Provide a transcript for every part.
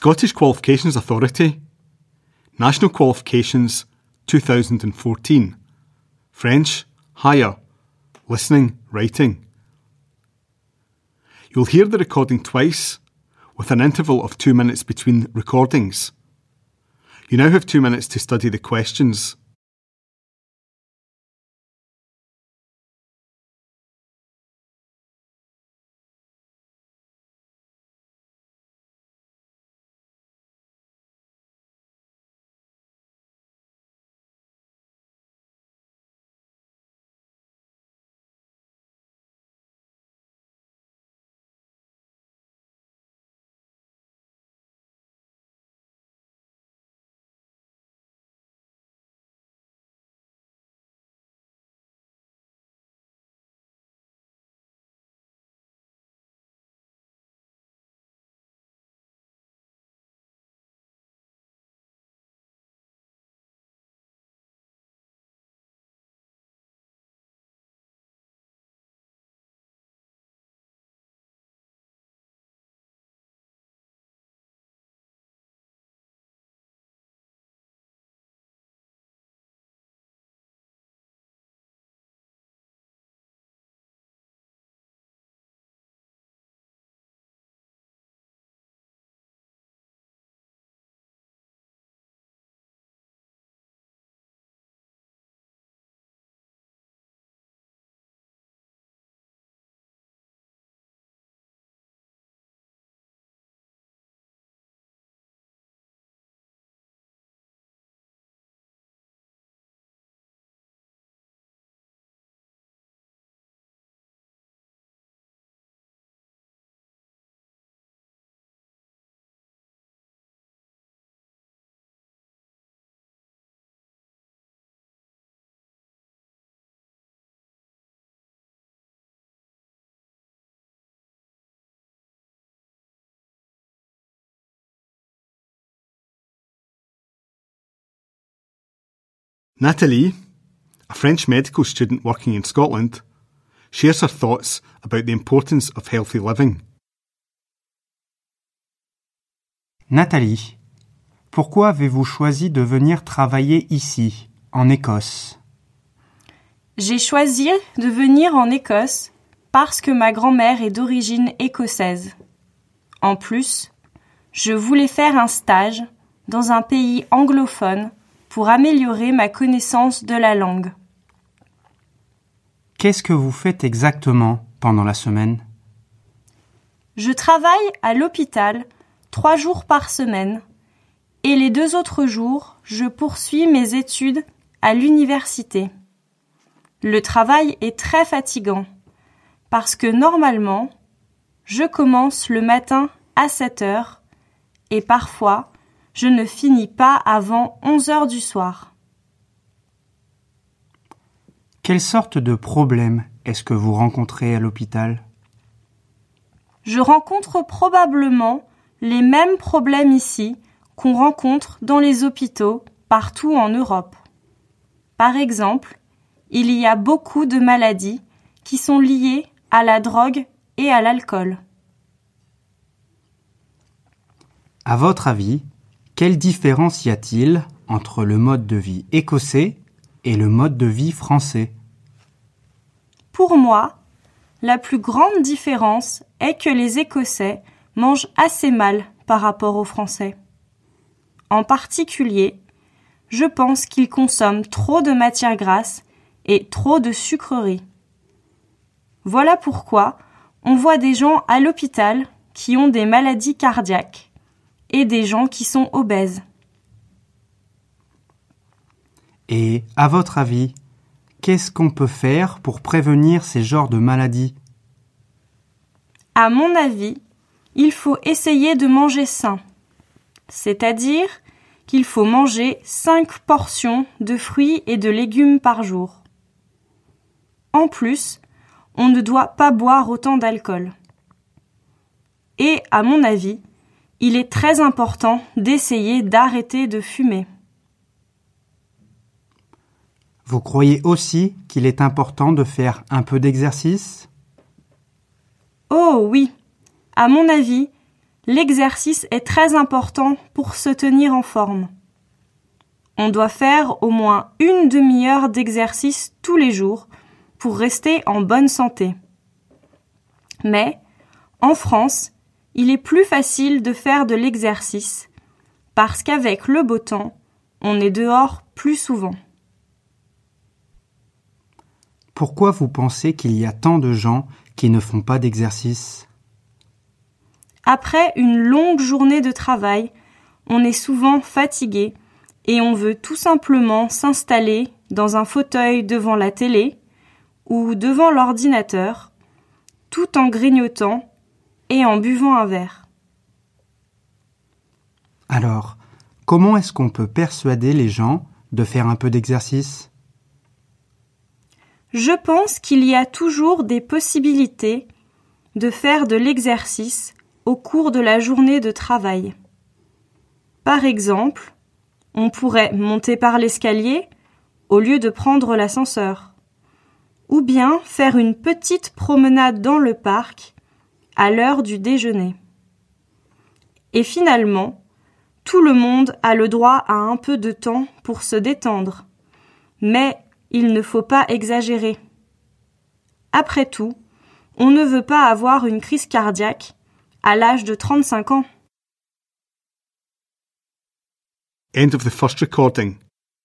Scottish Qualifications Authority, National Qualifications 2014, French, Higher, Listening, Writing. You'll hear the recording twice, with an interval of 2 minutes between recordings. You now have 2 minutes to study the questions. Nathalie, a French medical student working in Scotland, shares her thoughts about the importance of healthy living. Nathalie, pourquoi avez-vous choisi de venir travailler ici, en Écosse ? J'ai choisi de venir en Écosse parce que ma grand-mère est d'origine écossaise. En plus, je voulais faire un stage dans un pays anglophone pour améliorer ma connaissance de la langue. Qu'est-ce que vous faites exactement pendant la semaine ? Je travaille à l'hôpital 3 jours par semaine et les 2 autres jours, je poursuis mes études à l'université. Le travail est très fatigant parce que normalement, je commence le matin à 7 heures et parfois, je ne finis pas avant 11 heures du soir. Quelle sorte de problème est-ce que vous rencontrez à l'hôpital ? Je rencontre probablement les mêmes problèmes ici qu'on rencontre dans les hôpitaux partout en Europe. Par exemple, il y a beaucoup de maladies qui sont liées à la drogue et à l'alcool. À votre avis, quelle différence y a-t-il entre le mode de vie écossais et le mode de vie français ? Pour moi, la plus grande différence est que les Écossais mangent assez mal par rapport aux Français. En particulier, je pense qu'ils consomment trop de matières grasses et trop de sucreries. Voilà pourquoi on voit des gens à l'hôpital qui ont des maladies cardiaques et des gens qui sont obèses. Et, à votre avis, qu'est-ce qu'on peut faire pour prévenir ces genres de maladies ? À mon avis, il faut essayer de manger sain, c'est-à-dire qu'il faut manger 5 portions de fruits et de légumes par jour. En plus, on ne doit pas boire autant d'alcool. Et, à mon avis, il est très important d'essayer d'arrêter de fumer. Vous croyez aussi qu'il est important de faire un peu d'exercice ? Oh oui, à mon avis, l'exercice est très important pour se tenir en forme. On doit faire au moins une demi-heure d'exercice tous les jours pour rester en bonne santé. Mais, en France, il est plus facile de faire de l'exercice parce qu'avec le beau temps, on est dehors plus souvent. Pourquoi vous pensez qu'il y a tant de gens qui ne font pas d'exercice ? Après une longue journée de travail, on est souvent fatigué et on veut tout simplement s'installer dans un fauteuil devant la télé ou devant l'ordinateur, tout en grignotant et en buvant un verre. Alors, comment est-ce qu'on peut persuader les gens de faire un peu d'exercice ? Je pense qu'il y a toujours des possibilités de faire de l'exercice au cours de la journée de travail. Par exemple, on pourrait monter par l'escalier au lieu de prendre l'ascenseur, ou bien faire une petite promenade dans le parc à l'heure du déjeuner. Et finalement, tout le monde a le droit à un peu de temps pour se détendre, mais il ne faut pas exagérer. Après tout, on ne veut pas avoir une crise cardiaque à l'âge de 35 ans. End of the first recording.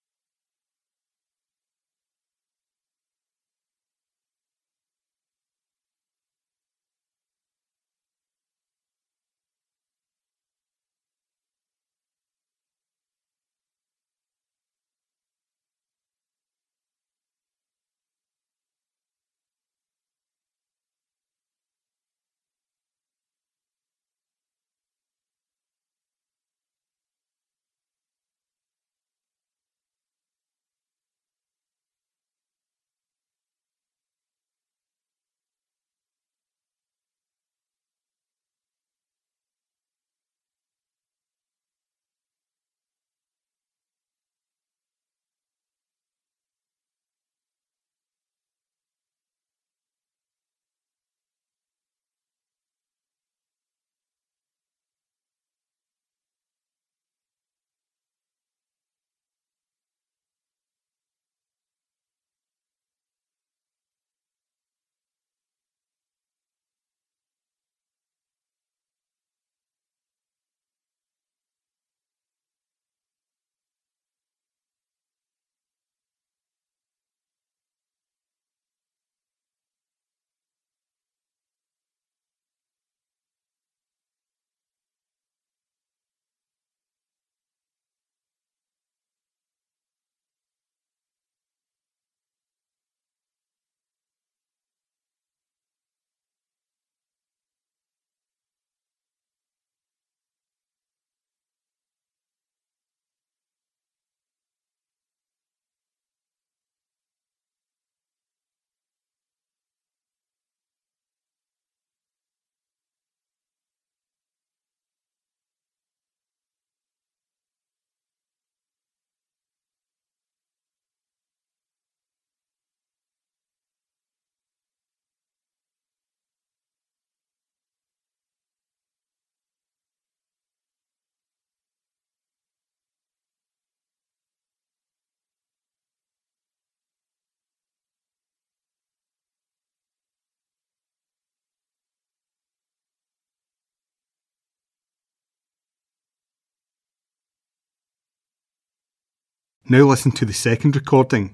Now listen to the second recording.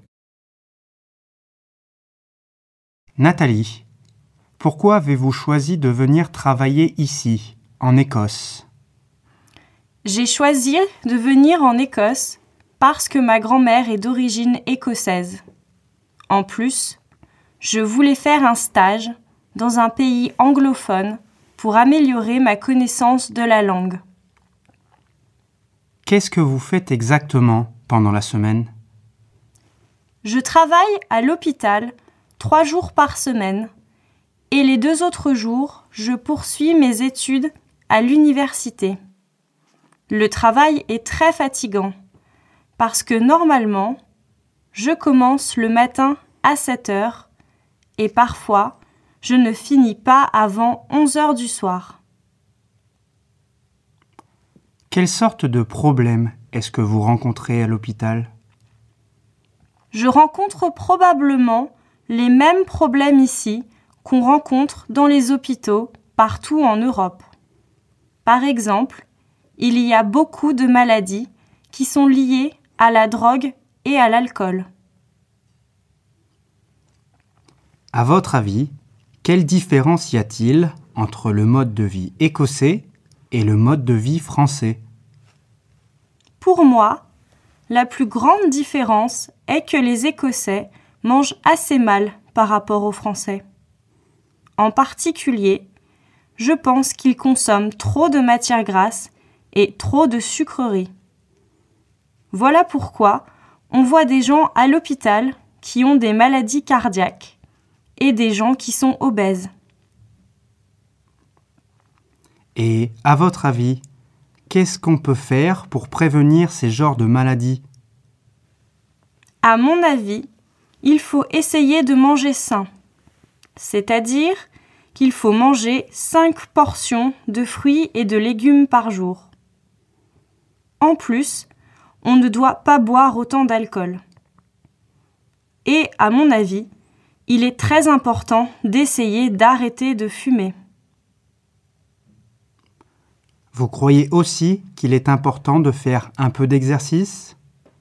Nathalie, pourquoi avez-vous choisi de venir travailler ici, en Écosse ? J'ai choisi de venir en Écosse parce que ma grand-mère est d'origine écossaise. En plus, je voulais faire un stage dans un pays anglophone pour améliorer ma connaissance de la langue. Qu'est-ce que vous faites exactement pendant la semaine ? Je travaille à l'hôpital 3 jours par semaine et les 2 autres jours, je poursuis mes études à l'université. Le travail est très fatigant parce que normalement, je commence le matin à 7 heures et parfois, je ne finis pas avant 11 heures du soir. Quelle sorte de problème est-ce que vous rencontrez à l'hôpital? Je rencontre probablement les mêmes problèmes ici qu'on rencontre dans les hôpitaux partout en Europe. Par exemple, il y a beaucoup de maladies qui sont liées à la drogue et à l'alcool. À votre avis, quelle différence y a-t-il entre le mode de vie écossais et le mode de vie français? Pour moi, la plus grande différence est que les Écossais mangent assez mal par rapport aux Français. En particulier, je pense qu'ils consomment trop de matières grasses et trop de sucreries. Voilà pourquoi on voit des gens à l'hôpital qui ont des maladies cardiaques et des gens qui sont obèses. Et à votre avis, qu'est-ce qu'on peut faire pour prévenir ces genres de maladies? À mon avis, il faut essayer de manger sain, c'est-à-dire qu'il faut manger 5 portions de fruits et de légumes par jour. En plus, on ne doit pas boire autant d'alcool. Et à mon avis, il est très important d'essayer d'arrêter de fumer. Vous croyez aussi qu'il est important de faire un peu d'exercice?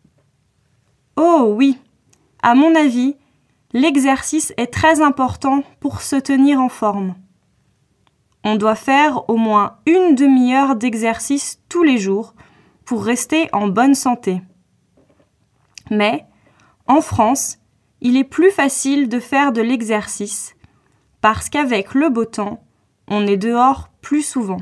Oh oui, à mon avis, l'exercice est très important pour se tenir en forme. On doit faire au moins 1 demi-heure d'exercice tous les jours pour rester en bonne santé. Mais, en France, il est plus facile de faire de l'exercice parce qu'avec le beau temps, on est dehors plus souvent.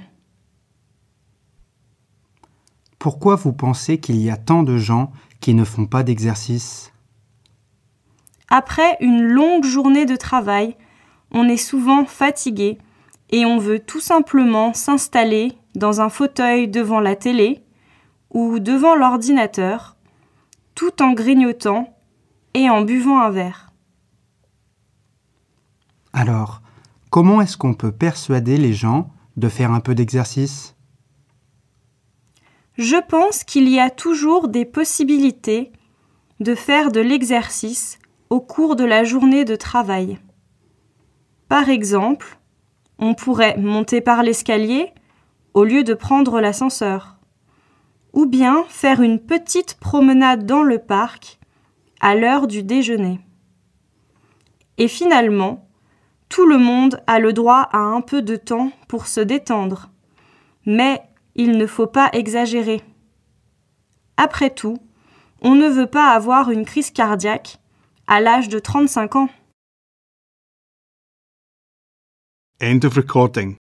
Pourquoi vous pensez qu'il y a tant de gens qui ne font pas d'exercice? Après une longue journée de travail, on est souvent fatigué et on veut tout simplement s'installer dans un fauteuil devant la télé ou devant l'ordinateur, tout en grignotant et en buvant un verre. Alors, comment est-ce qu'on peut persuader les gens de faire un peu d'exercice? Je pense qu'il y a toujours des possibilités de faire de l'exercice au cours de la journée de travail. Par exemple, on pourrait monter par l'escalier au lieu de prendre l'ascenseur, ou bien faire une petite promenade dans le parc à l'heure du déjeuner. Et finalement, tout le monde a le droit à un peu de temps pour se détendre, mais il ne faut pas exagérer. Après tout, on ne veut pas avoir une crise cardiaque à l'âge de 35 ans. End of recording.